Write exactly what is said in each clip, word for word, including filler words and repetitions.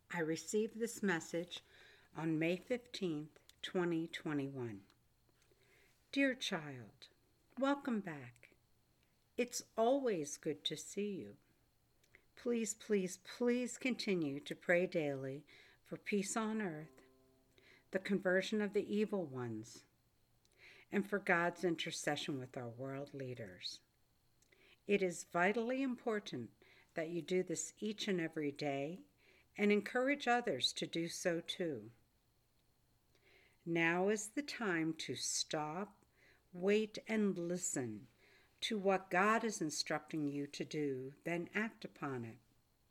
I received this message on May fifteenth, twenty twenty-one. Dear child, welcome back. It's always good to see you. Please, please, please continue to pray daily for peace on earth, the conversion of the evil ones, and for God's intercession with our world leaders. It is vitally important that you do this each and every day and encourage others to do so too. Now is the time to stop, wait, and listen to what God is instructing you to do, then act upon it.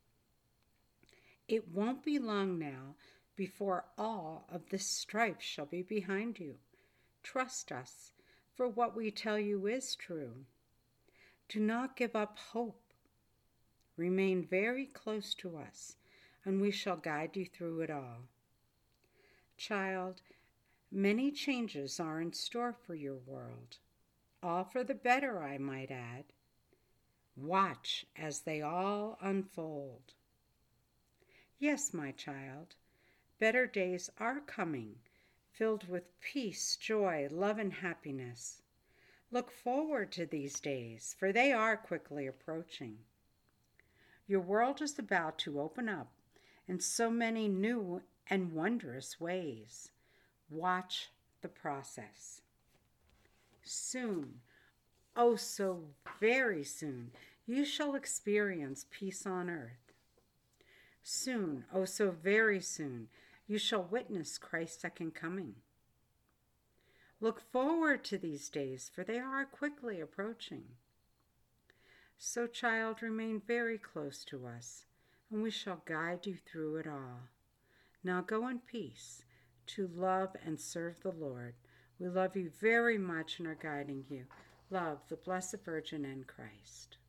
It won't be long now before all of this strife shall be behind you. Trust us, for what we tell you is true. Do not give up hope. Remain very close to us, and we shall guide you through it all. Child, many changes are in store for your world, all for the better, I might add. Watch as they all unfold. Yes, my child, better days are coming, filled with peace, joy, love, and happiness. Look forward to these days, for they are quickly approaching. Your world is about to open up in so many new and wondrous ways. Watch the process. Soon, oh so very soon, you shall experience peace on earth. Soon, oh so very soon, you shall witness Christ's second coming. Look forward to these days, for they are quickly approaching. So, child, remain very close to us, and we shall guide you through it all. Now go in peace to love and serve the Lord. We love you very much and are guiding you. Love, the Blessed Virgin and Christ.